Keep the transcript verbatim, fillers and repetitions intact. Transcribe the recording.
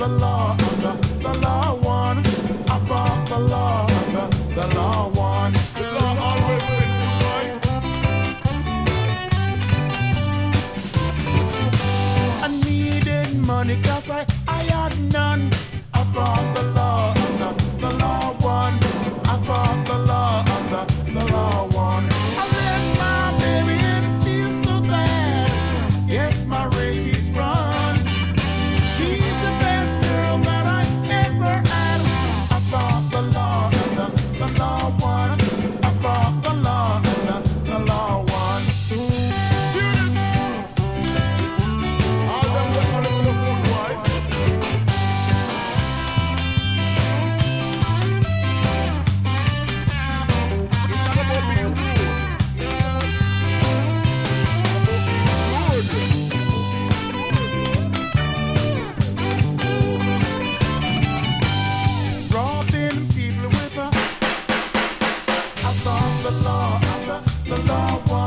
the law, the, the law one. I fought the law, the, the law one. The law always wins, boy. I needed money 'cause I, I had none. I fought the law, the, the law one. I fought the law, the, the law one. I left my baby and it feels so bad. Yes, my race is run. She's the best girl that I ever had. I fought the law, the, the law one. I fought the law, the, the law one. Yes. All them that are so good, wife. It's not about being good. It's about being good. Robbing people with a I thought the law, the, the law was